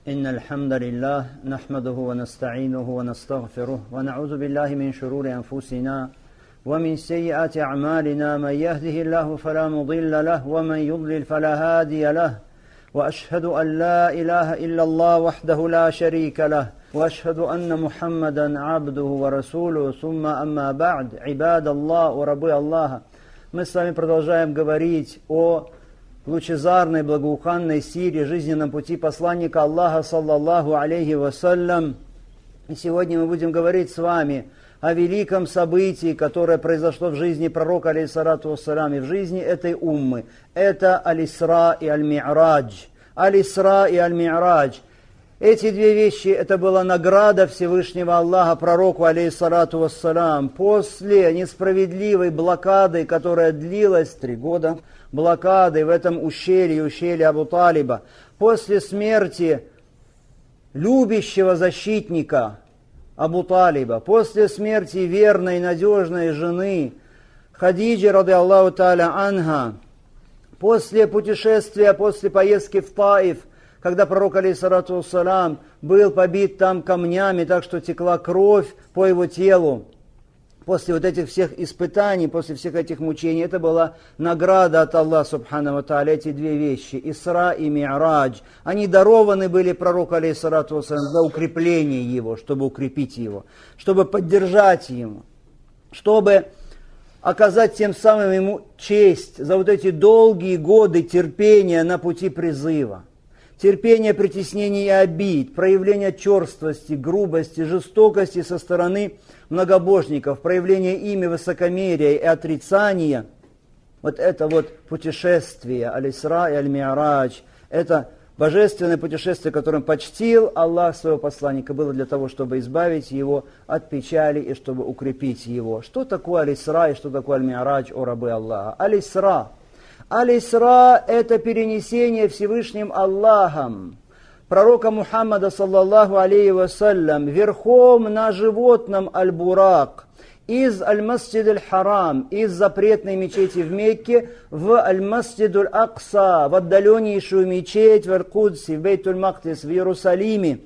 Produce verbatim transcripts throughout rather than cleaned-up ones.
إن الحمد لله نحمده ونستعينه ونستغفره ونعوذ بالله من شرور أنفسنا ومن سيئات أعمالنا من يهده الله فلا مضل له ومن يضلل فلا هادي له وأشهد أن لا إله إلا الله وحده لا شريك له وأشهد أن محمدا عبده ورسوله ثم أما بعد عباد الله وربي الله. Мы с вами продолжаем говорить о лучезарной, благоуханной силе, жизненном пути посланника Аллаха, саллаллаху алейхи вассалям. И сегодня мы будем говорить с вами о великом событии, которое произошло в жизни пророка, алейхиссалату вассалям, и в жизни этой уммы. Это Аль-Исра и Аль-Ми'радж. Аль-Исра и Аль-Ми'радж. Эти две вещи, это была награда Всевышнего Аллаха пророку, алейхиссалату вассалям, после несправедливой блокады, которая длилась три года, блокады в этом ущелье, ущелье Абу Талиба, после смерти любящего защитника Абу Талиба, после смерти верной, надежной жены Хадиджи, ради Аллаху та'аля анха, после путешествия, после поездки в Таиф, когда пророк, алейхиссалату вассалям, был побит там камнями, так что текла кровь по его телу. После вот этих всех испытаний, после всех этих мучений, это была награда от Аллаха, субхану ва тааля, эти две вещи, Исра и Ми'радж. Они дарованы были пророку, алейхиссалату вассалям, для укрепления его, чтобы укрепить его, чтобы поддержать его, чтобы оказать тем самым ему честь за вот эти долгие годы терпения на пути призыва. Терпение притеснений и обид, проявление черствости, грубости, жестокости со стороны многобожников, проявление ими высокомерия и отрицания. Вот это вот путешествие Аль-Исра и Аль-Ми'радж, это божественное путешествие, которым почтил Аллах своего посланника, было для того, чтобы избавить его от печали и чтобы укрепить его. Что такое Аль-Исра и что такое Аль-Ми'радж, о рабы Аллаха? Аль-Исра. Аль-Исра – это перенесение Всевышним Аллахом пророка Мухаммада, саллаллаху алейхи вассалям, верхом на животном Аль-Бурак из Аль-Масджид Аль-Харам, из запретной мечети в Мекке в Аль-Масджид Аль-Акса, в отдаленнейшую мечеть в Аль-Кудсе, в Бейтуль-Мактис, в Иерусалиме.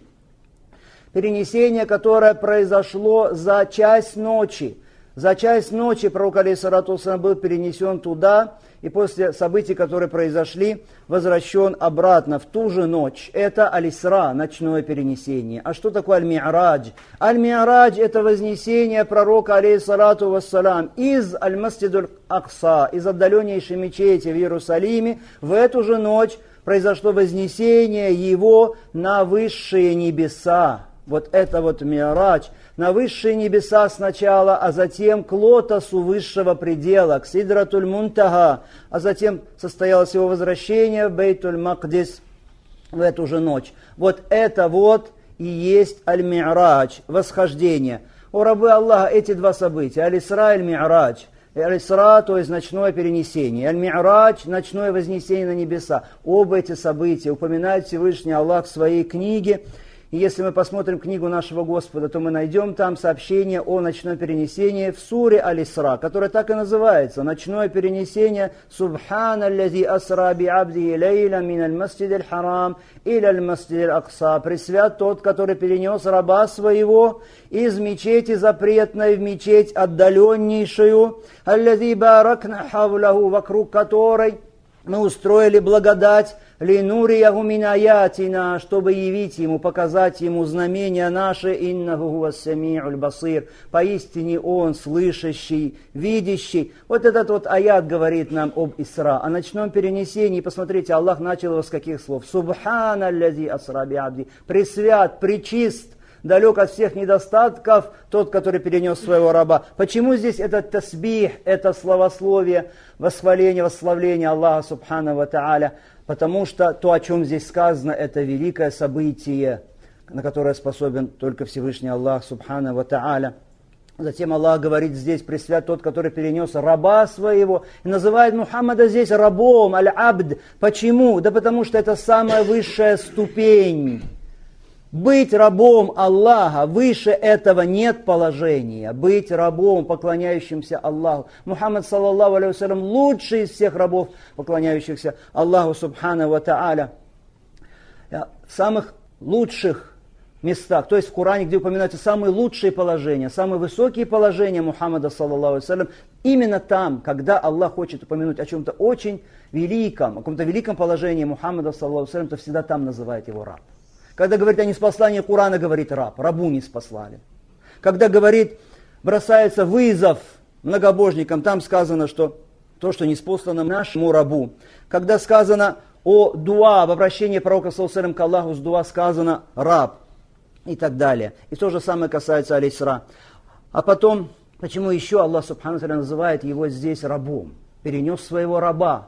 Перенесение, которое произошло за часть ночи. За часть ночи пророк, алейхиссалату вассалям, был перенесен туда, и после событий, которые произошли, возвращен обратно в ту же ночь. Это Аль-Исра, ночное перенесение. А что такое Аль-Ми'радж? Аль-Ми'радж – это вознесение пророка, алейхиссалату вассалям, из Аль-Масджид Аль-Акса, из отдаленнейшей мечети в Иерусалиме. В эту же ночь произошло вознесение его на высшие небеса. Вот это вот Ми'радж, на высшие небеса сначала, а затем к лотосу высшего предела, к Сидратуль Мунтага, а затем состоялось его возвращение в Бейтуль-Макдис в эту же ночь. Вот это вот и есть Аль-Ми'радж, восхождение. О рабы Аллаха, эти два события, Аль-Исра и Аль-Ми'радж. Аль-Исра, то есть ночное перенесение. Аль-Ми'радж, ночное вознесение на небеса. Оба эти события упоминает Всевышний Аллах в своей книге. И если мы посмотрим книгу нашего Господа, то мы найдем там сообщение о ночном перенесении в суре Аль-Исра, которая так и называется. Ночное перенесение «Субхана аллази асра би абдихи лейла мин аль-масджид аль-харам иля аль-масджид аль-акса». Пресвят тот, который перенес раба своего из мечети запретной в мечеть отдаленнейшую, аллази баракна хавлаху, вокруг которой мы устроили благодать, линурияху мин аятина, чтобы явить ему, показать ему знамения наши, иннаху хуас сами'уль басир, поистине он слышащий, видящий. Вот этот вот аят говорит нам об Исра, о ночном перенесении. Посмотрите, Аллах начал его с каких слов? Субхана аллази асра би абди, пресвят, пречист, далек от всех недостатков тот, который перенес своего раба. Почему здесь этот тасбих, это словословие, восхваление, восславление Аллаха субхану ва тааля? Потому что то, о чем здесь сказано, это великое событие, на которое способен только Всевышний Аллах субхану ва тааля. Затем Аллах говорит здесь, пресвят тот, который перенес раба своего, и называет Мухаммада здесь рабом, аль-абд. Почему? Да потому что это самая высшая ступень. Быть рабом Аллаха, выше этого нет положения. Быть рабом, поклоняющимся Аллаху. Мухаммад, саллаллаху алейхи вассалям, лучший из всех рабов, поклоняющихся Аллаху субхану ва тааля. В самых лучших местах, то есть в Коране, где упоминаются самые лучшие положения, самые высокие положения Мухаммада, саллаллаху алейхи вассалям, именно там, когда Аллах хочет упомянуть о чем-то очень великом, о каком-то великом положении Мухаммада, саллаллаху алейхи вассалям, то всегда там называет его раб. Когда говорит о неспослании Корана, говорит раб, рабу не спаслали. Когда говорит, бросается вызов многобожникам, там сказано, что то, что неспослано нашему рабу. Когда сказано о дуа, об обращении пророка, саллаллаху алейхи вассалям, к Аллаху с дуа, сказано раб. И так далее. И то же самое касается Аль-Исра. А потом, почему еще Аллах Субхану ва Тааля называет его здесь рабом? Перенес своего раба.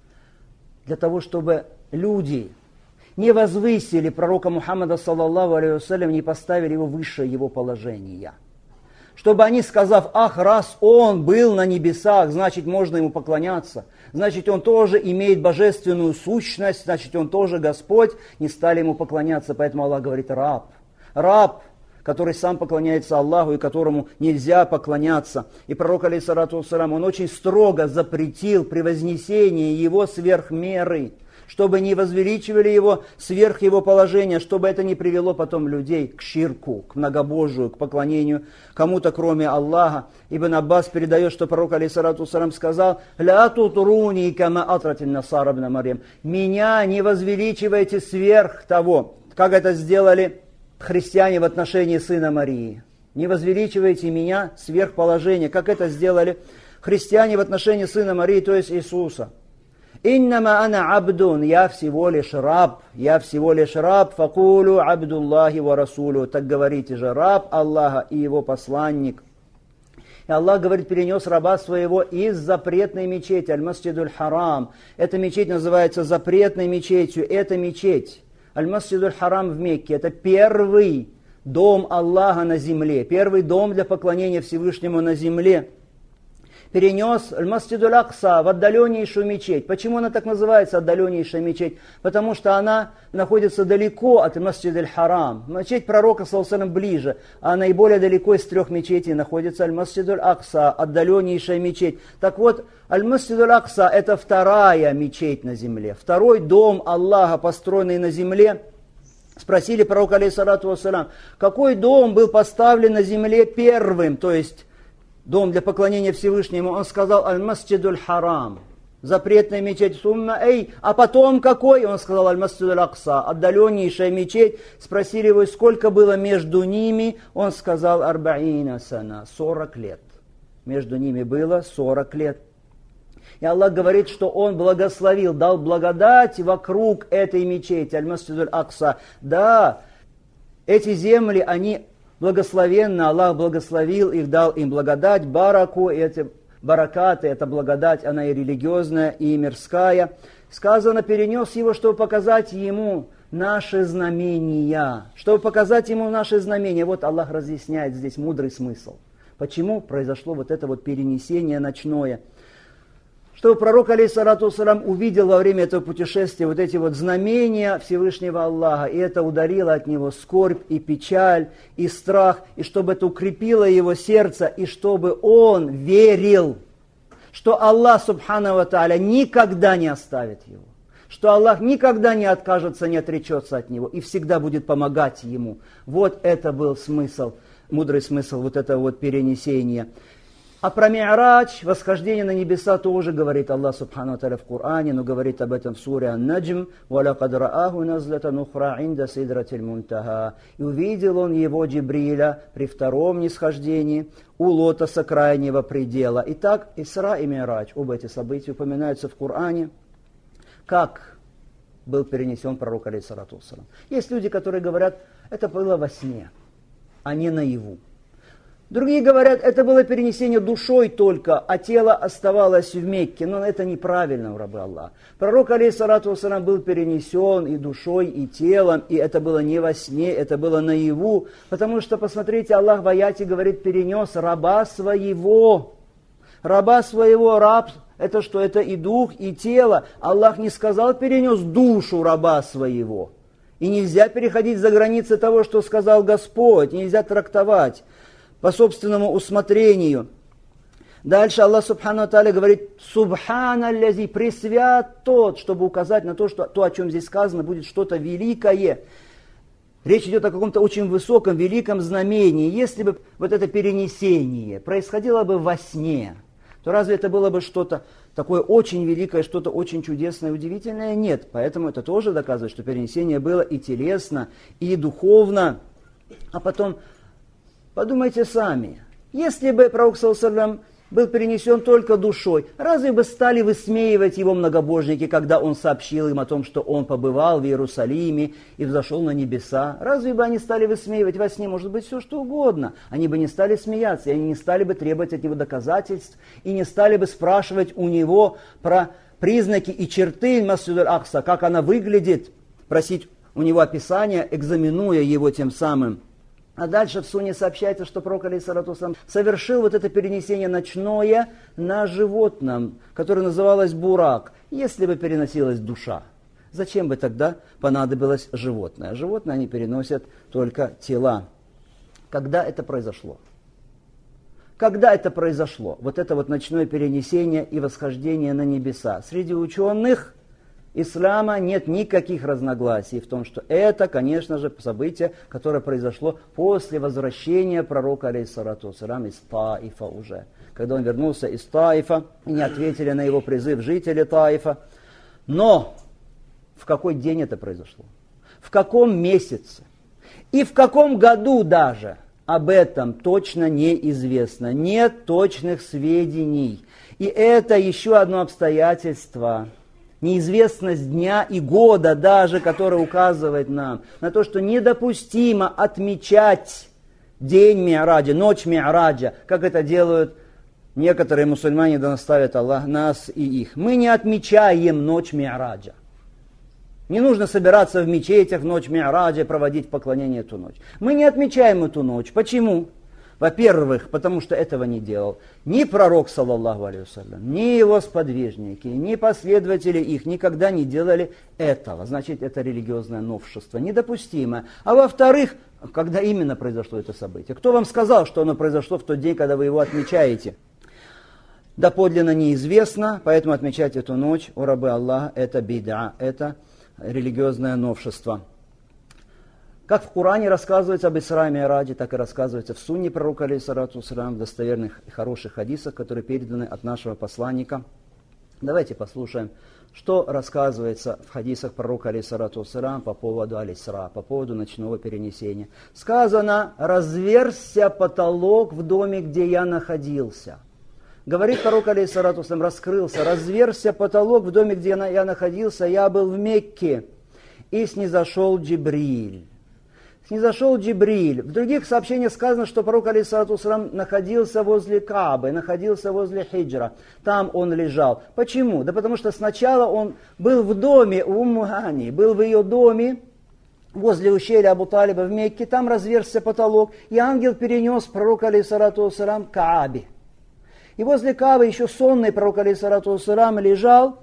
Для того, чтобы люди не возвысили пророка Мухаммада, саллаллаху алейхи вассалям, не поставили его выше его положения. Чтобы они, сказав, ах, раз он был на небесах, значит, можно ему поклоняться. Значит, он тоже имеет божественную сущность, значит, он тоже Господь, не стали ему поклоняться. Поэтому Аллах говорит, раб. Раб, который сам поклоняется Аллаху и которому нельзя поклоняться. И пророк, алейхиссалату вассалям, он очень строго запретил превознесение его сверх меры, чтобы не возвеличивали его сверх его положения, чтобы это не привело потом людей к ширку, к многобожию, к поклонению кому-то, кроме Аллаха. Ибн Аббас передает, что пророк, алейхиссалату вассалям, сказал, «Ля тутруни кама атратин насара ибн Марьям». «Меня не возвеличивайте сверх того», как это сделали христиане в отношении сына Марии. Не возвеличивайте меня сверх положения, как это сделали христиане в отношении сына Марии, то есть Иисуса. «Иннама ана абдун», я всего лишь раб, я всего лишь раб, факулу абдуллахи ва расулю, так говорите же, раб Аллаха и его посланник. И Аллах, говорит, перенес раба своего из запретной мечети, аль-Масджидуль Харам. Эта мечеть называется запретной мечетью, это мечеть. Аль-Масджидуль Харам в Мекке – это первый дом Аллаха на земле, первый дом для поклонения Всевышнему на земле. Перенес Аль-Масджидуль Акса в отдаленнейшую мечеть. Почему она так называется, отдаленнейшая мечеть? Потому что она находится далеко от Аль-Масджидуль Харам. Мечеть пророка, саллаллаху алейхи вассалям, ближе, а наиболее далеко из трех мечетей находится Аль-Масджидуль Акса, отдаленнейшая мечеть. Так вот, Аль-Масджидуль Акса – это вторая мечеть на земле, второй дом Аллаха, построенный на земле. Спросили пророка, алейхиссалату вассалям, какой дом был поставлен на земле первым, то есть дом для поклонения Всевышнему? Он сказал, Аль-Масджидуль Харам, запретная мечеть. Сумма эй, а потом какой? Он сказал, Аль-Масджидуль Акса, отдаленнейшая мечеть. Спросили его, сколько было между ними? Он сказал, Арбаина сана, сорок лет. Между ними было сорок лет. И Аллах говорит, что Он благословил, дал благодать вокруг этой мечети, Аль-Масджидуль Акса. Да, эти земли, они благословенны, Аллах благословил их, дал им благодать, бараку, и эти баракаты, эта благодать, она и религиозная, и мирская. Сказано, перенес его, чтобы показать ему наши знамения, чтобы показать ему наши знамения. Вот Аллах разъясняет здесь мудрый смысл. Почему произошло вот это вот перенесение ночное? Чтобы пророк, алейхиссалату вассалям, увидел во время этого путешествия вот эти вот знамения Всевышнего Аллаха, и это ударило от него скорбь и печаль, и страх, и чтобы это укрепило его сердце, и чтобы он верил, что Аллах, субхану ва тааля, никогда не оставит его, что Аллах никогда не откажется, не отречется от него, и всегда будет помогать ему. Вот это был смысл, мудрый смысл вот этого вот перенесения. А про Ми'радж, восхождение на небеса, тоже говорит Аллах Субхану ва Тааля в Коране, но говорит об этом в суре Ан-Наджм. «Валакад рааху назлатан ухра инда сидратиль мунтаха». И увидел он его, Джибриля, при втором нисхождении у лотоса крайнего предела. Итак, Исра и Ми'радж, оба эти события упоминаются в Коране. Как был перенесен пророк, алейхиссалату вассалям? Есть люди, которые говорят, это было во сне, а не наяву. Другие говорят, это было перенесение душой только, а тело оставалось в Мекке. Но это неправильно, у рабы Аллаха. Пророк, алейхиссалату вассалям, был перенесен и душой, и телом, и это было не во сне, это было наяву. Потому что, посмотрите, Аллах в аяте говорит, перенес раба своего. Раба своего, раб, это что? Это и дух, и тело. Аллах не сказал, перенес душу раба своего. И нельзя переходить за границы того, что сказал Господь, нельзя трактовать по собственному усмотрению. Дальше Аллах Субхану ва Тааля говорит, Субхана аллази, пресвят тот, чтобы указать на то, что то, о чем здесь сказано, будет что-то великое. речь идет о каком-то очень высоком, великом знамении. Если бы вот это перенесение происходило бы во сне, то разве это было бы что-то такое очень великое, что-то очень чудесное, удивительное? Нет. Поэтому это тоже доказывает, что перенесение было и телесно, и духовно. А потом подумайте сами, если бы пророк, саллаллаху алейхи ва саллям, был перенесен только душой, разве бы стали высмеивать его многобожники, когда он сообщил им о том, что он побывал в Иерусалиме и взошел на небеса? Разве бы они стали высмеивать во сне, может быть, все что угодно? Они бы не стали смеяться, и они не стали бы требовать от него доказательств, и не стали бы спрашивать у него про признаки и черты Масджид аль-Акса, как она выглядит, просить у него описания, экзаменуя его тем самым. А дальше в Сунне сообщается, что пророк, алейхиссалату вассалям, совершил вот это перенесение ночное на животном, которое называлось бурак, если бы переносилась душа. Зачем бы тогда понадобилось животное? Животные они переносят только тела. Когда это произошло? Когда это произошло? Вот это вот ночное перенесение и восхождение на небеса. Среди ученых ислама нет никаких разногласий в том, что это, конечно же, событие, которое произошло после возвращения пророка, алейхиссалату вассалям, из Таифа уже. Когда он вернулся из Таифа, и не ответили на его призыв жители Таифа. Но в какой день это произошло? В каком месяце? И в каком году даже? Об этом точно неизвестно. Нет точных сведений. И это еще одно обстоятельство. Неизвестность дня и года даже, которая указывает нам на то, что недопустимо отмечать день Ми'раджа, ночь Ми'раджа, как это делают некоторые мусульмане, да наставит Аллах нас и их. Мы не отмечаем ночь Ми'раджа. Не нужно собираться в мечетях в ночь Ми'раджа и проводить поклонение эту ночь. Мы не отмечаем эту ночь. Почему? Во-первых, потому что этого не делал ни пророк, саллаллаху алейхи ва саллям, ни его сподвижники, ни последователи их никогда не делали этого. Значит, это религиозное новшество, недопустимое. А во-вторых, когда именно произошло это событие? Кто вам сказал, что оно произошло в тот день, когда вы его отмечаете? Доподлинно неизвестно, поэтому отмечать эту ночь, о рабы Аллаха, это бид'a, это религиозное новшество. Как в Коране рассказывается об Исра и Ми'радже, так и рассказывается в Сунне пророка, алейхиссалату вассалям, в достоверных и хороших хадисах, которые переданы от нашего посланника. Давайте послушаем, что рассказывается в хадисах пророка, алейхиссалату вассалям, по поводу аль-Исра, по поводу ночного перенесения. Сказано: «Разверзся потолок в доме, где я находился». Говорит пророк, алейхиссалату вассалям, раскрылся, разверзся потолок в доме, где я находился, я был в Мекке, и снизошел Джибриль. Снизошел Джибриль. В других сообщениях сказано, что пророк, алейхиссалату вассалям, находился возле Каабы, находился возле Хиджра. Там он лежал. Почему? Да потому что сначала он был в доме у Умму Гани, был в ее доме, возле ущелья Абу Талиба в Мекке, там разверзся потолок, и ангел перенес пророка, алейхиссалату вассалям, к Каабе. И возле Каабы еще сонный пророк, алейхиссалату вассалям, лежал,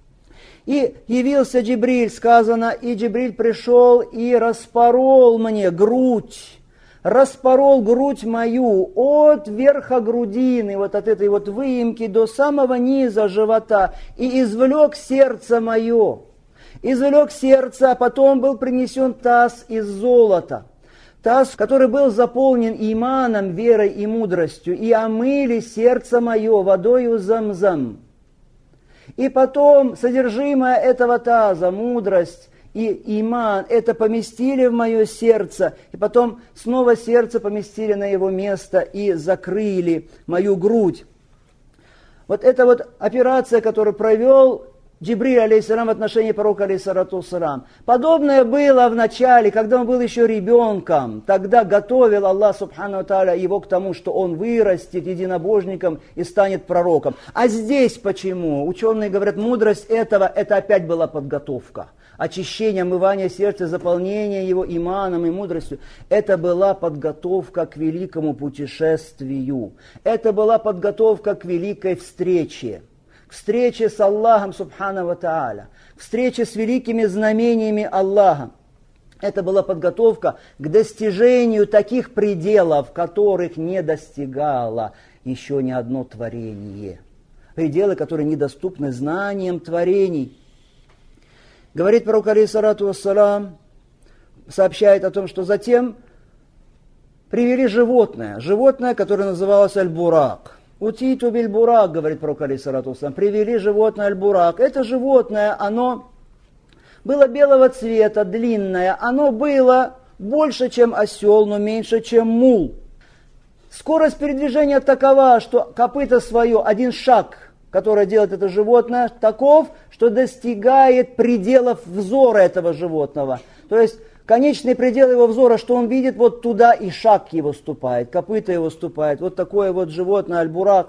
и явился Джибриль, сказано, и Джибриль пришел и распорол мне грудь, распорол грудь мою от верха грудины, вот от этой вот выемки до самого низа живота, и извлек сердце мое. Извлек сердце, а потом был принесен таз из золота. Таз, который был заполнен иманом, верой и мудростью, и омыли сердце мое водою Замзам. И потом содержимое этого таза, мудрость и иман, это поместили в мое сердце, и потом снова сердце поместили на его место и закрыли мою грудь. Вот эта вот операция, которую провел Джибриль, алейхиссалам, в отношении пророка, алейхиссалату вассалам. Подобное было в начале, когда он был еще ребенком. Тогда готовил Аллах, субхану ва тааля, его к тому, что он вырастет единобожником и станет пророком. А здесь почему? Ученые говорят, мудрость этого, это опять была подготовка. Очищение, омывание сердца, заполнение его иманом и мудростью. Это была подготовка к великому путешествию. Это была подготовка к великой встрече. К встрече с Аллахом, субхану ва тааля, к встрече с великими знамениями Аллаха. Это была подготовка к достижению таких пределов, которых не достигало еще ни одно творение. Пределы, которые недоступны знаниям творений. Говорит пророк, алейхиссалату вассалам, сообщает о том, что затем привели животное, животное, которое называлось аль-бурак. Утиту биль-бурак, говорит пророк алейхиссалату вассалам, привели животное аль-бурак. Это животное, оно было белого цвета, длинное, оно было больше, чем осел, но меньше, чем мул. Скорость передвижения такова, что копыто свое, один шаг, который делает это животное, таков, что достигает пределов взора этого животного. То есть конечный предел его взора, что он видит, вот туда и шаг его ступает, копыто его ступает. Вот такое вот животное аль-бурак.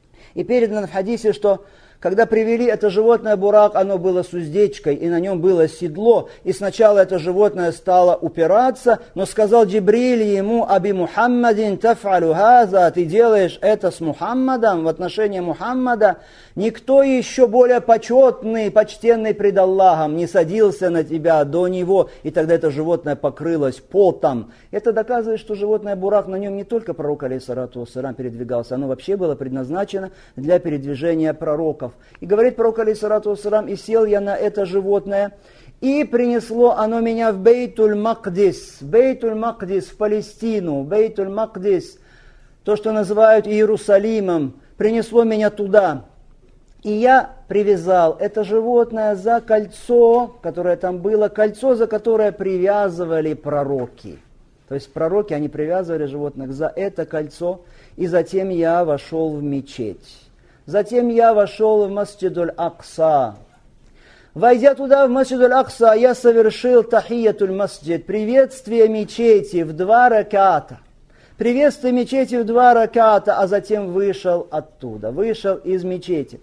И передано в хадисе, что когда привели это животное бурак, оно было с уздечкой, и на нем было седло. И сначала это животное стало упираться, но сказал Джибриль ему: «Аби Мухаммадин таф'алю хаза», ты делаешь это с Мухаммадом, в отношении Мухаммада. Никто еще более почетный, почтенный пред Аллахом не садился на тебя до него. И тогда это животное покрылось потом. Это доказывает, что животное бурак, на нем не только пророк алейхиссалату вассалам передвигался, оно вообще было предназначено для передвижения пророков. И говорит пророк алейхиссалату вассалам: «И сел я на это животное, и принесло оно меня в Бейтуль-Макдис, Бейтуль-Макдис, в Палестину, Бейтуль-Макдис, то, что называют Иерусалимом, принесло меня туда. И я привязал это животное за кольцо, которое там было, кольцо, за которое привязывали пророки». То есть пророки, они привязывали животных за это кольцо, и затем я вошел в мечеть. Затем я вошел в Масджид-уль-Акса. Войдя туда, в Масджид-уль-Акса, я совершил тахиятуль-масджид, приветствие мечети в два раката. Приветствие мечети в два раката, а затем вышел оттуда, вышел из мечети.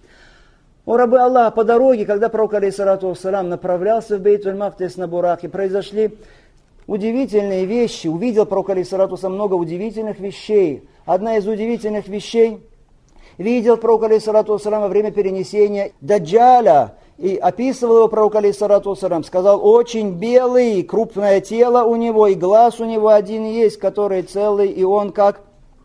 О рабы Аллаха, по дороге, когда пророк алейхиссалату вассалам направлялся в Бейтуль-Мақдис на бураке, произошли удивительные вещи. Увидел пророк алейхиссалату вассалам много удивительных вещей. Одна из удивительных вещей видел пророк алейхиссалату вассалам во время перенесения Даджаля. И описывал его пророк алейхиссалату вассалам. Сказал: очень белый, крупное тело у него, и глаз у него один есть, который целый, и он как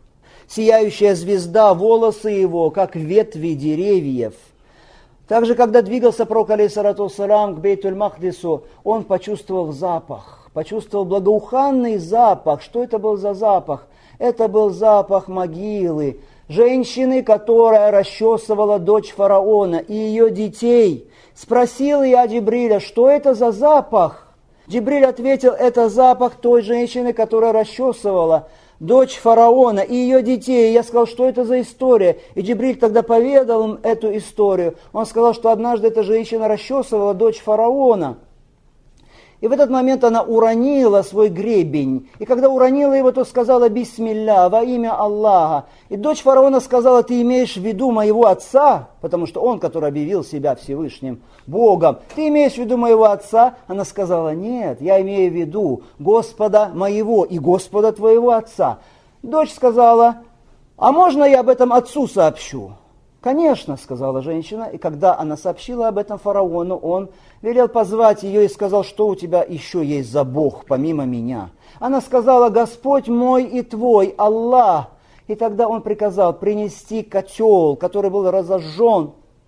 сияющая звезда, волосы его, как ветви деревьев. Также, когда двигался пророк алейхиссалату вассалам к Бейтуль-Мақдису, он почувствовал запах, почувствовал благоуханный запах. Что это был за запах? Это был запах могилы женщины, которая расчесывала дочь фараона и ее детей. Спросил я Джибриля: что это за запах? Джибриль ответил: это запах той женщины, которая расчесывала дочь фараона и ее детей. Я сказал: что это за история? И Джибриль тогда поведал им эту историю. Он сказал, что однажды эта женщина расчесывала дочь фараона. И в этот момент она уронила свой гребень. И когда уронила его, то сказала: «Бисмилля, во имя Аллаха». И дочь фараона сказала: «Ты имеешь в виду моего отца?» Потому что он, который объявил себя Всевышним Богом. «Ты имеешь в виду моего отца?» Она сказала: «Нет, я имею в виду Господа моего и Господа твоего отца». Дочь сказала: «А можно я об этом отцу сообщу?» «Конечно», — сказала женщина, и когда она сообщила об этом фараону, он велел позвать ее и сказал: что у тебя еще есть за Бог, помимо меня? Она сказала: Господь мой и твой, Аллах. И тогда он приказал принести котел, который был разожжен,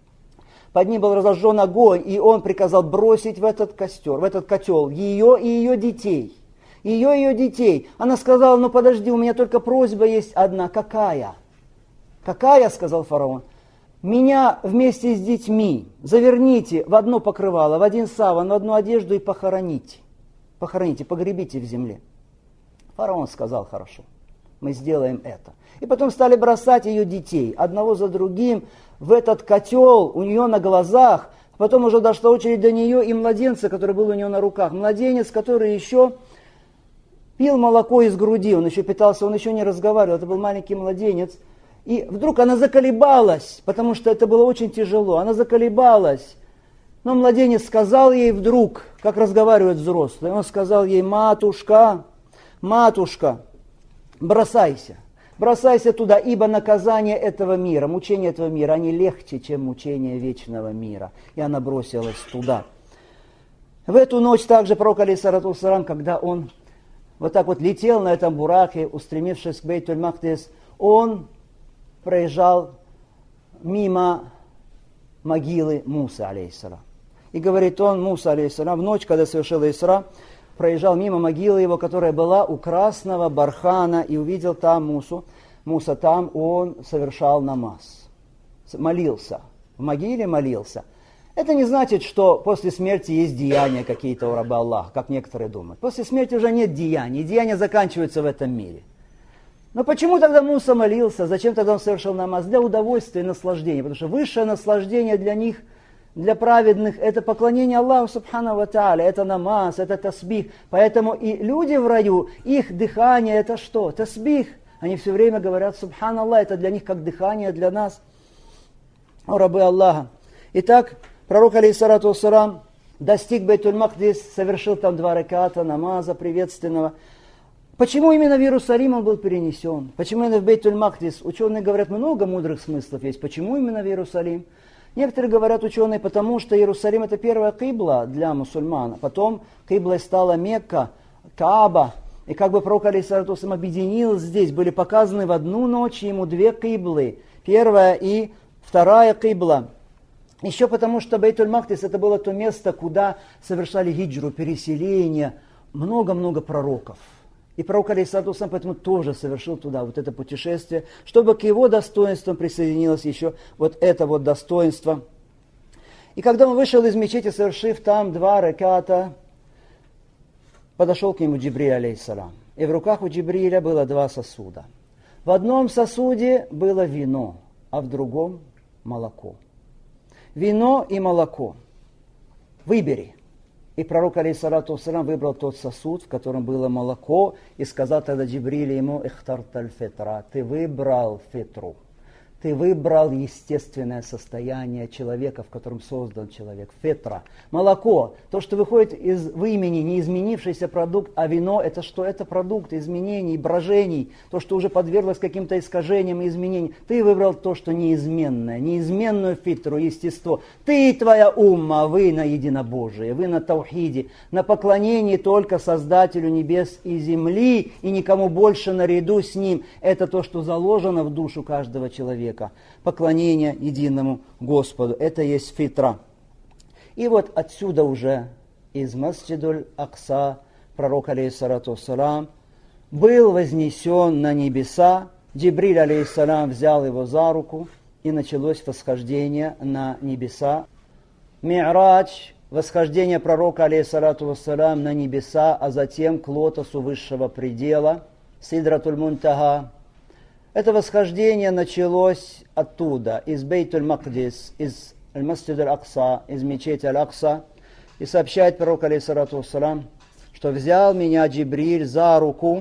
под ним был разожжен огонь, и он приказал бросить в этот костер, в этот котел ее и ее детей. Ее и ее детей. Она сказала: ну подожди, у меня только просьба есть одна. Какая? Какая, сказал фараон. Меня вместе с детьми заверните в одно покрывало, в один саван, в одну одежду и похороните. Похороните, погребите в земле. Фараон сказал: хорошо, мы сделаем это. И потом стали бросать ее детей, одного за другим, в этот котел у нее на глазах. Потом уже дошла очередь до нее и младенца, который был у нее на руках. Младенец, который еще пил молоко из груди, он еще питался, он еще не разговаривал, это был маленький младенец. И вдруг она заколебалась, потому что это было очень тяжело. Она заколебалась. Но младенец сказал ей вдруг, как разговаривают взрослые, он сказал ей: матушка, матушка, бросайся. Бросайся туда, ибо наказание этого мира, мучения этого мира, они легче, чем мучения вечного мира. И она бросилась туда. В эту ночь также пророк алейхиссалату вассалам, когда он вот так вот летел на этом бураке, устремившись к Бейтуль-Мақдис, он проезжал мимо могилы Мусы, алейхиссалам. И говорит он, Муса, алейхиссалам, в ночь, когда совершил Исра, проезжал мимо могилы его, которая была у красного бархана, и увидел там Мусу. Муса там, он совершал намаз, молился, в могиле молился. Это не значит, что после смерти есть деяния какие-то у раба Аллаха, как некоторые думают. После смерти уже нет деяний, деяния заканчиваются в этом мире. Но почему тогда Муса молился? Зачем тогда он совершал намаз? Для удовольствия и наслаждения. Потому что высшее наслаждение для них, для праведных, это поклонение Аллаху Субхану ва Тааля, это намаз, это тасбих. Поэтому и люди в раю, их дыхание это что? Тасбих. Они все время говорят Субхан Аллах, это для них как дыхание для нас. О рабы Аллаха. Итак, пророк, алейхиссалату вассалам, достиг Бейтуль-Макдис, совершил там два раката намаза приветственного. Почему именно в Иерусалим он был перенесен? Почему именно в Бейтуль-Макдис? Ученые говорят, много мудрых смыслов есть. Почему именно в Иерусалим? Некоторые говорят, ученые, потому что Иерусалим это первая кибла для мусульман. Потом киблой стала Мекка, Кааба. И как бы пророк, алейхиссалату вассалам, объединил здесь, были показаны в одну ночь ему две киблы. Первая и вторая кибла. Еще потому, что Бейтуль-Макдис это было то место, куда совершали хиджру, переселение, много-много пророков. И пророк, алейхиссалату вассалам, поэтому тоже совершил туда вот это путешествие, чтобы к его достоинствам присоединилось еще вот это вот достоинство. И когда он вышел из мечети, совершив там два раката, подошел к нему Джибриль, алейхиссалам. И в руках у Джибриля было два сосуда. В одном сосуде было вино, а в другом молоко. Вино и молоко. Выбери. И пророк, алейхиссалату вассалам, выбрал тот сосуд, в котором было молоко, и сказал тогда Джибриль ему: «Ихтарталь фитра», ты выбрал фитру. Ты выбрал естественное состояние человека, в котором создан человек. Фитра. Молоко. То, что выходит из вымени, не изменившийся продукт. А вино это что? Это продукт изменений, брожений. То, что уже подверглось каким-то искажениям и изменениям. Ты выбрал то, что неизменное. Неизменную фитру, естество. Ты и твоя умма, вы на единобожие. Вы на таухиде. На поклонении только Создателю небес и земли. И никому больше наряду с ним. Это то, что заложено в душу каждого человека. Поклонение единому Господу. Это есть фитра. И вот отсюда уже из Масджидуль Акса пророк, алейхиссалату вассалам, был вознесен на небеса. Джибриль, алейхиссалам, взял его за руку, и началось восхождение на небеса. Ми'радж, восхождение пророка, алейхиссалату вассалам, на небеса, а затем к лотосу высшего предела, Сидратуль Мунтага. Это восхождение началось оттуда, из Бейтуль-Макдис, из Масджид аль-Акса, из мечети Аль-Акса. И сообщает пророк, алейхиссалату вассалам, что взял меня Джибриль за руку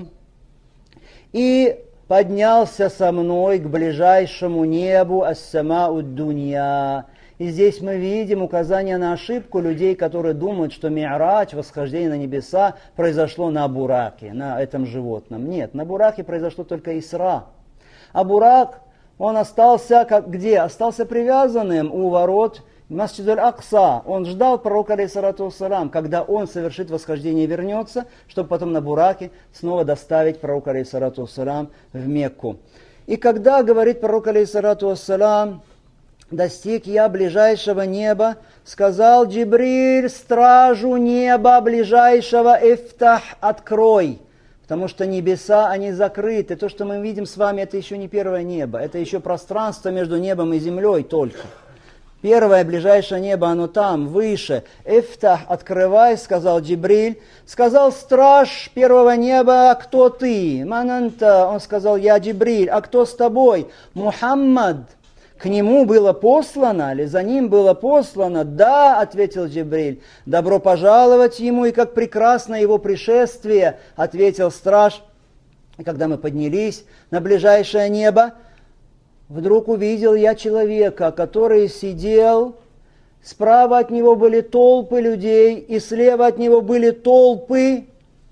и поднялся со мной к ближайшему небу ас-самау-д-дунья. И здесь мы видим указание на ошибку людей, которые думают, что Ми'радж, восхождение на небеса, произошло на Бураке, на этом животном. Нет, на Бураке произошло только Исра. А Бурак, он остался как, где? Остался привязанным у ворот Масджид аль-Акса. Он ждал пророка, алейхиссалату вассалам, когда он совершит восхождение и вернется, чтобы потом на Бураке снова доставить пророка, алейхиссалату вассалам, в Мекку. И когда, говорит пророк, алейхиссалату вассалам, достиг я ближайшего неба, сказал Джибриль стражу неба ближайшего: «Ифтах, открой». Потому что небеса, они закрыты. То, что мы видим с вами, это еще не первое небо. Это еще пространство между небом и землей только. Первое, ближайшее небо, оно там, выше. «Эфтах, открывай», сказал Джибриль. Сказал страж первого неба: «А кто ты?» «Мананта», он сказал: «Я Джибриль». «А кто с тобой?» «Мухаммад». К нему было послано, или за ним было послано? «Да», ответил Джибриль. «Добро пожаловать ему, и как прекрасно его пришествие», ответил страж. И когда мы поднялись на ближайшее небо, вдруг увидел я человека, который сидел, справа от него были толпы людей, и слева от него были толпы.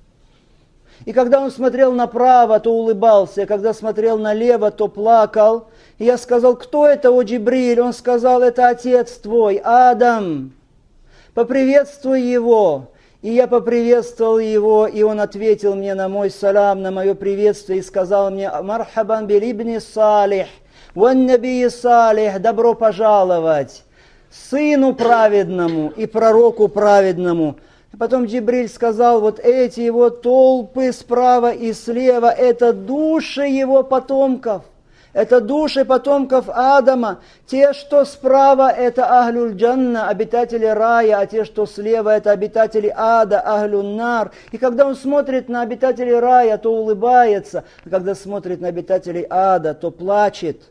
И когда он смотрел направо, то улыбался, и когда смотрел налево, то плакал. И я сказал: «Кто это, о Джибриль?» Он сказал: «Это отец твой, Адам. Поприветствуй его». И я поприветствовал его, и он ответил мне на мой салам, на мое приветствие, и сказал мне: «Мархабан билибни салих, ван набии салих, добро пожаловать сыну праведному и пророку праведному». Потом Джибриль сказал, вот эти его толпы справа и слева, это души его потомков. Это души потомков Адама. Те, что справа, это Ахлюль Джанна, обитатели рая, а те, что слева, это обитатели ада, Ахлюн Нар. И когда он смотрит на обитателей рая, то улыбается, а когда смотрит на обитателей ада, то плачет.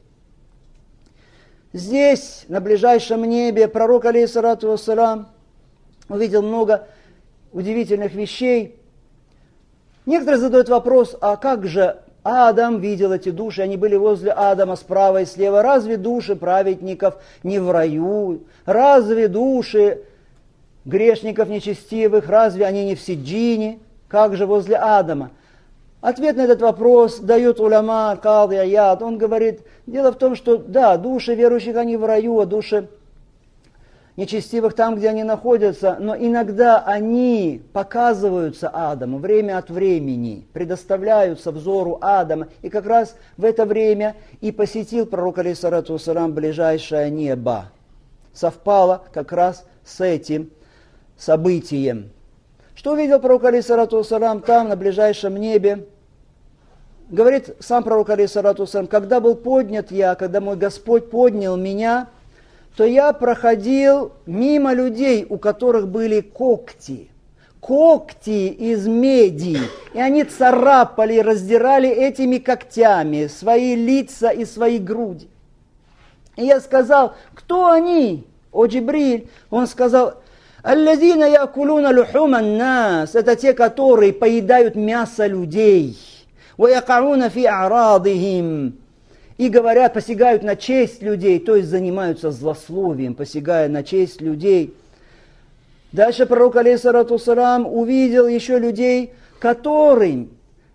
Здесь, на ближайшем небе, пророк, алейхиссалату вассалам, увидел много удивительных вещей. Некоторые задают вопрос, а как же Адам видел эти души, они были возле Адама справа и слева. Разве души праведников не в раю? Разве души грешников нечестивых, разве они не в Сиджине? Как же возле Адама? Ответ на этот вопрос дает уляма Кади Аяд. Он говорит, дело в том, что да, души верующих они в раю, а души нечестивых там, где они находятся, но иногда они показываются Адаму время от времени, предоставляются взору Адама. И как раз в это время и посетил пророк, алейхиссалату вассалам, ближайшее небо. Совпало как раз с этим событием. Что увидел пророк, алейхиссалату вассалам, там, на ближайшем небе? Говорит сам пророк, алейхиссалату вассалам, когда был поднят я, когда мой Господь поднял меня, то я проходил мимо людей, у которых были когти. Когти из меди. И они царапали, раздирали этими когтями свои лица и свои груди. И я сказал, кто они, о Джибриль? Он сказал, «Аллазина якулуна лухуман нас». Это те, которые поедают мясо людей. «Ва якауна фи а'радихим». И говорят, посягают на честь людей, то есть занимаются злословием, посягая на честь людей. Дальше пророк, алейхиссалату вассалам, увидел еще людей, которые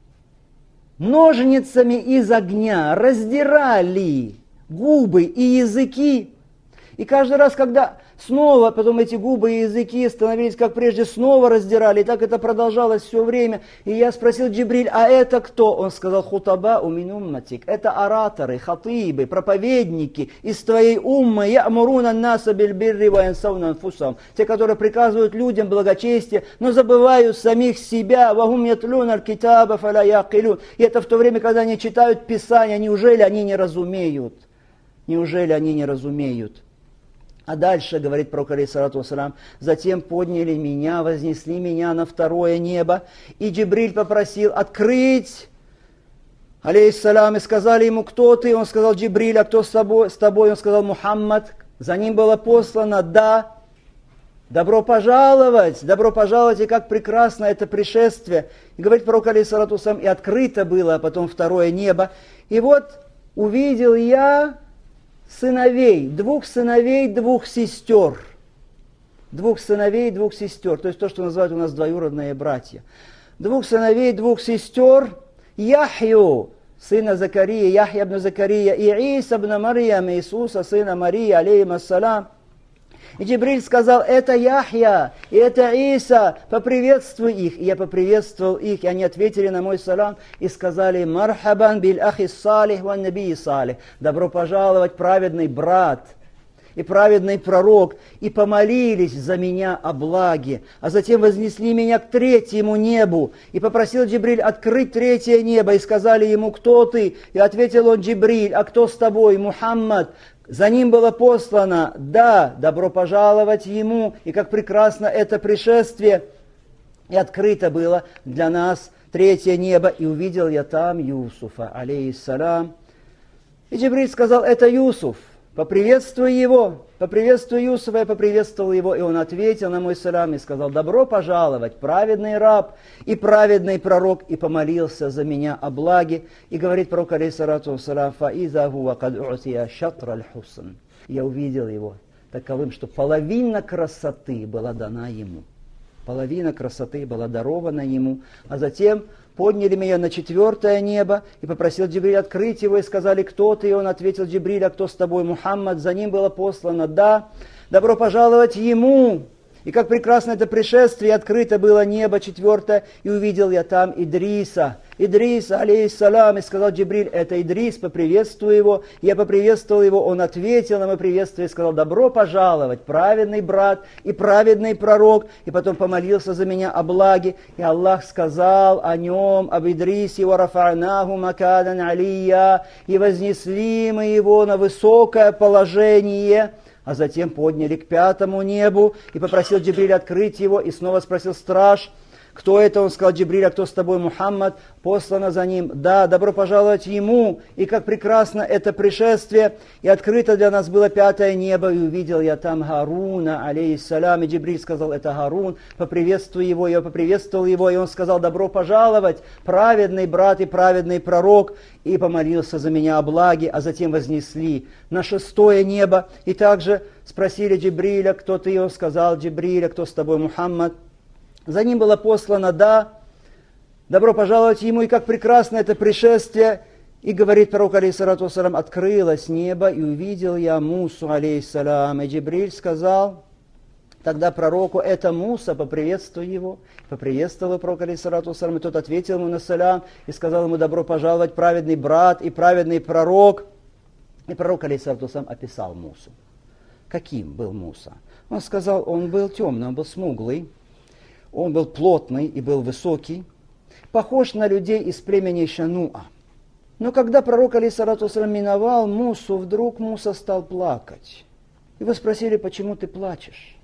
ножницами из огня раздирали губы и языки. И каждый раз, когда снова потом эти губы и языки становились, как прежде, снова раздирали, и так это продолжалось все время. И я спросил Джибриль, а это кто? Он сказал, хутаба умин умматик. Это ораторы, хатибы, проповедники из твоей уммы, я'муруна наса биль бирри ва янсауна анфусахум. Те, которые приказывают людям благочестие, но забывают самих себя. Вахум ятлуна аль-китаба фаля яқилун. И это в то время, когда они читают Писание, неужели они не разумеют? Неужели они не разумеют? А дальше, говорит пророк, алейхиссалату вассалам, затем подняли меня, вознесли меня на второе небо, и Джибриль попросил открыть, алейхиссалам, и сказали ему, кто ты? Он сказал, Джибриль, а кто с тобой? С тобой? Он сказал, Мухаммад. За ним было послано, да, добро пожаловать, добро пожаловать, и как прекрасно это пришествие. И говорит пророк, алейхиссалату вассалам, и открыто было, а потом второе небо. И вот увидел я сыновей, двух сыновей, двух сестер. Двух сыновей, двух сестер. То есть то, что называют у нас двоюродные братья. Двух сыновей, двух сестер. Яхью, сына Закария, Яхья ибн Закария, и Иса ибн Марьям, Иисуса, сына Марии, алейхим ассалам. И Джибриль сказал, это Яхья, и это Иса, поприветствуй их. И я поприветствовал их, и они ответили на мой салам и сказали, мархабан биль ахи салих ван наби салих. Добро пожаловать, праведный брат и праведный пророк, и помолились за меня о благе. А затем вознесли меня к третьему небу, и попросил Джибриль открыть третье небо, и сказали ему, кто ты? И ответил он, Джибриль, а кто с тобой? Мухаммад. За ним было послано, да, добро пожаловать ему, и как прекрасно это пришествие. И открыто было для нас третье небо, и увидел я там Юсуфа, алейхиссалам. И Джибриль сказал, это Юсуф, поприветствуй его, поприветствуй Юсуфа, я поприветствовал его, и он ответил на мой салам и сказал, добро пожаловать, праведный раб и праведный пророк, и помолился за меня о благе. И говорит пророк, алейхиссалату вассалам, фаиза хуа кад у'тия шатра аль-хусн. Я увидел его таковым, что половина красоты была дана ему. Половина красоты была дарована ему, а затем подняли меня на четвертое небо, и попросил Джибриль открыть его, и сказали, кто ты? И он ответил, Джибриль, а кто с тобой? Мухаммад. За ним было послано, да, добро пожаловать ему. И как прекрасно это пришествие, открыто было небо четвертое, и увидел я там Идриса. Идрис, алейхиссалам, и сказал Джибриль, это Идрис, поприветствую его. Я поприветствовал его, он ответил на мое приветствие и сказал, добро пожаловать, праведный брат и праведный пророк. И потом помолился за меня о благе. И Аллах сказал о нем, об Идрисе, «Варафа'наху макадан алия», и вознесли мы его на высокое положение. А затем подняли к пятому небу, и попросил Джибриль открыть его, и снова спросил страж, кто это? Он сказал, Джибриль, а кто с тобой, Мухаммад? Послано за ним. Да, добро пожаловать ему. И как прекрасно это пришествие. И открыто для нас было пятое небо. И увидел я там Харуна, алейхиссалям. И Джибриль сказал, это Харун. Поприветствуй его. Я поприветствовал его. И он сказал, добро пожаловать, праведный брат и праведный пророк. И помолился за меня о благе. А затем вознесли на шестое небо. И также спросили Джибриля, кто ты? И он сказал, Джибриля, кто с тобой, Мухаммад? За ним было послано, да, добро пожаловать ему, и как прекрасно это пришествие. И говорит пророк, алейхиссалату вассалам, открылось небо, и увидел я Мусу, алейхиссалам. И Джибриль сказал тогда пророку, это Муса, поприветствуй его. Поприветствовал пророк, алейхиссалату вассалам, и тот ответил ему на салям, и сказал ему, добро пожаловать, праведный брат и праведный пророк. И пророк, алейхиссалату вассалам, описал Мусу. Каким был Муса? Он сказал, он был темный, он был смуглый. Он был плотный и был высокий, похож на людей из племени Шануа. Но когда пророк, алейхиссалату вассалам, миновал Мусу, вдруг Муса стал плакать. Его спросили, почему ты плачешь?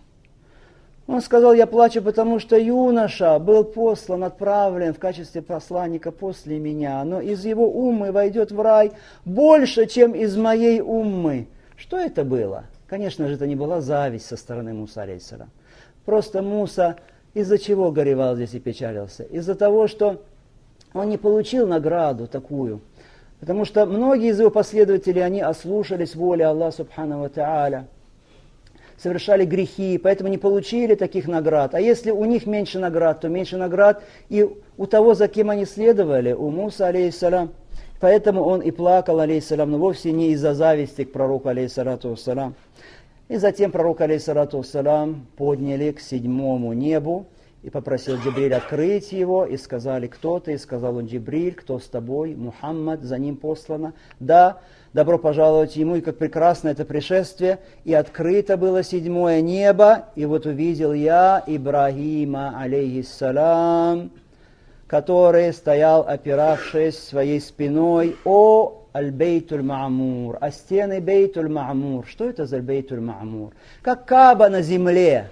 Он сказал, я плачу, потому что юноша был послан, отправлен в качестве посланника после меня, но из его уммы войдет в рай больше, чем из моей уммы. Что это было? Конечно же, это не была зависть со стороны Мусы, алейхиссалам. Просто Муса... Из-за чего горевал здесь и печалился? Из-за того, что он не получил награду такую. Потому что многие из его последователей, они ослушались воли Аллаха Субхану ва Тааля, совершали грехи, поэтому не получили таких наград. А если у них меньше наград, то меньше наград и у того, за кем они следовали, у Мусы, алейхиссалам. Поэтому он и плакал, алейхиссалам, но вовсе не из-за зависти к пророку, алейхиссалату вассалам. И затем пророк, алейхиссалату вассалам, подняли к седьмому небу и попросил Джибриль открыть его, и сказали, кто ты? И сказал он, Джибриль, кто с тобой? Мухаммад, за ним послано. Да, добро пожаловать ему, и как прекрасно это пришествие. И открыто было седьмое небо, и вот увидел я Ибрагима, алейхиссалам, который стоял, опиравшись своей спиной о Аль-Бейтуль Ма'мур, а стены Бейтуль Ма'мур. Что это за Бейтуль Ма'мур? Как Кааба на земле,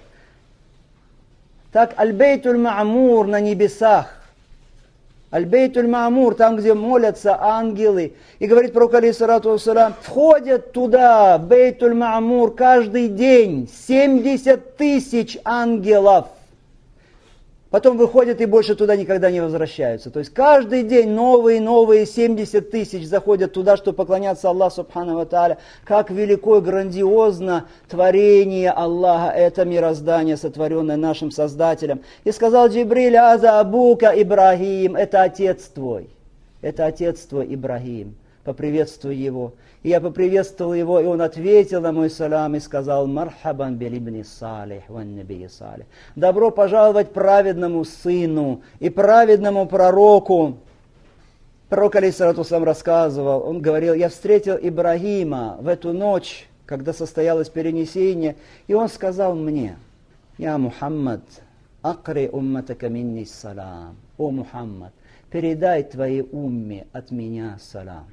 так Аль-Бейтуль Ма'мур на небесах. Аль-Бейтуль Ма'мур, там, где молятся ангелы. И говорит пророк, алейхиссалату вассалам, входят туда, в Бейтуль Ма'мур, каждый день семьдесят тысяч ангелов. Потом выходят и больше туда никогда не возвращаются. То есть каждый день новые-новые семьдесят тысяч заходят туда, чтобы поклоняться Аллаху Субхану ва Тааля. Как велико и грандиозно творение Аллаха, это мироздание, сотворенное нашим Создателем. И сказал Джибриль, аза абука Ибрагим, это отец твой. Это отец твой Ибрагим. Поприветствуй его. И я поприветствовал его, и он ответил на мой салам и сказал, мархабан билибни салих, ван наби салих. Добро пожаловать праведному сыну и праведному пророку. Пророк, алейхиссалату вассалам, рассказывал, он говорил, я встретил Ибрагима в эту ночь, когда состоялось перенесение, и он сказал мне, я Мухаммад, акри умматака минни салам. О Мухаммад, передай твоей умме от меня салам.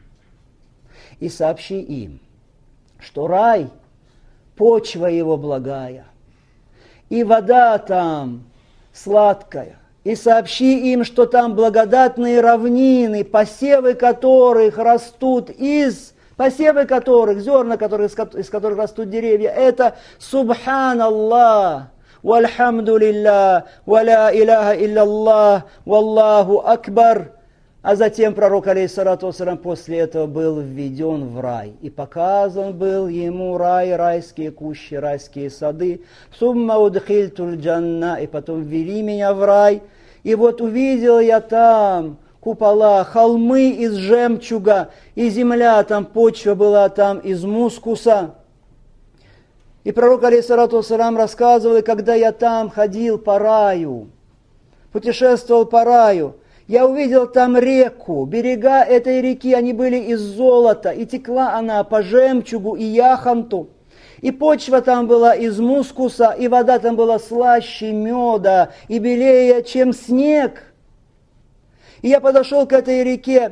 И сообщи им, что рай, почва его благая, и вода там сладкая. И сообщи им, что там благодатные равнины, посевы которых растут из, посевы которых, зерна которых, из которых растут деревья, это Субханаллах, вальхамдулиллах, валя иляха илляллах, валлаху акбар. А затем пророк, алейхиссалату вассалам, после этого был введен в рай. И показан был ему рай, райские кущи, райские сады. Сумма удхильтуль джанна, и потом ввели меня в рай. И вот увидел я там купола, холмы из жемчуга, и земля там, почва была там из мускуса. И пророк, алейхиссалату вассалам, рассказывал, и когда я там ходил по раю, путешествовал по раю, Я увидел там реку, берега этой реки, они были из золота, и текла она по жемчугу и яхонту. И почва там была из мускуса, и вода там была слаще меда, и белее, чем снег. И я подошел к этой реке.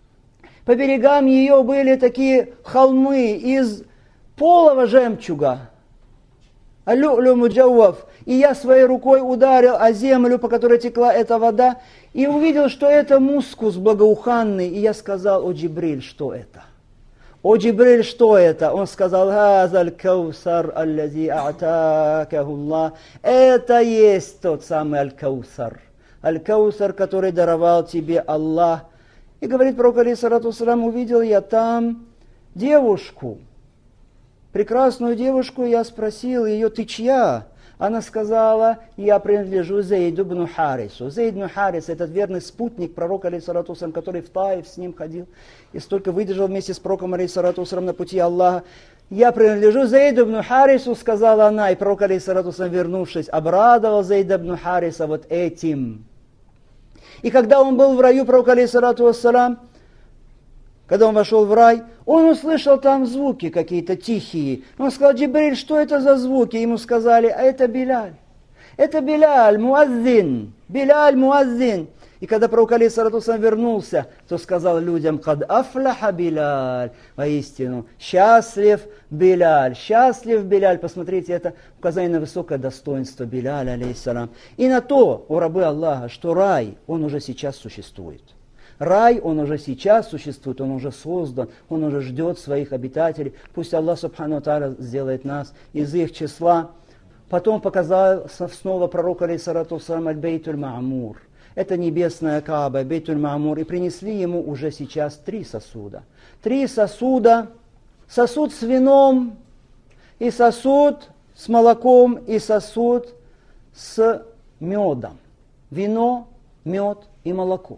По берегам ее были такие холмы из полого жемчуга. Алю-лю муджауав. И я своей рукой ударил о землю, по которой текла эта вода, и увидел, что это мускус благоуханный. И я сказал: о Джибриль, что это? О Джибриль, что это? Он сказал: «Хазаль каусар аллази а'такаху Аллах». Это есть тот самый аль-каусар. Аль-каусар, который даровал тебе Аллах. И говорит пророк, алейхиссалату вассалям, увидел я там девушку, прекрасную девушку, я спросил ее: ты чья? Она сказала: я принадлежу Зейду ибн Харису. Зейд ибн Харис, этот верный спутник пророка, алейхиссалату вассалям, который в Таиф с ним ходил и столько выдержал вместе с пророком, алейхиссалату вассалям, на пути Аллаха. Я принадлежу Зейду ибн Харису, сказала она, и пророк, алейхиссалату вассалям, вернувшись, обрадовал Зейда ибн Хариса вот этим. И когда он был в раю, пророк, алейхиссалату вассалям, когда он вошел в рай, он услышал там звуки какие-то тихие. Он сказал: Джибриль, что это за звуки? Ему сказали: а это Биляль. Это Биляль, муаззин. Биляль, муаззин. И когда пророк, алейхиссалату вассалям, вернулся, то сказал людям: кад афляха Биляль. Воистину, счастлив Биляль. Счастлив Биляль. Посмотрите, это указание на высокое достоинство Биляля, алейхиссалам. И на то, о рабы Аллаха, что рай, он уже сейчас существует. Рай, он уже сейчас существует, он уже создан, он уже ждет своих обитателей. Пусть Аллах Субхану ва Тааля сделает нас из их числа. Потом показал снова пророк, алейхиссалату вассалям, аль-Бейтуль Ма'мур. Это небесная Кааба, Бейтуль Ма'мур. И принесли ему уже сейчас три сосуда. Три сосуда. Сосуд с вином, и сосуд с молоком, и сосуд с медом. Вино, мед и молоко.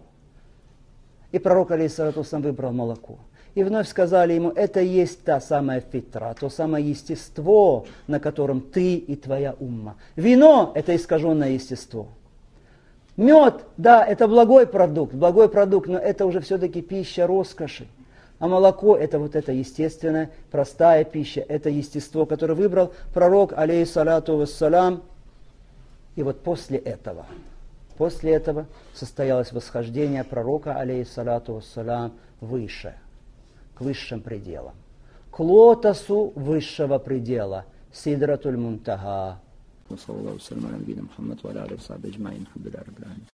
И пророк, алейхиссалату вассалям, выбрал молоко. И вновь сказали ему: это есть та самая фитра, то самое естество, на котором ты и твоя умма. Вино – это искаженное естество. Мед, да, это благой продукт, благой продукт, но это уже все-таки пища роскоши. А молоко – это вот эта естественная, простая пища, это естество, которое выбрал пророк, алейхиссалату вассалям. И вот после этого... После этого состоялось восхождение пророка, алейхиссалату вассалям, выше, к высшим пределам, к лотосу высшего предела, Сидратуль Мунтаха.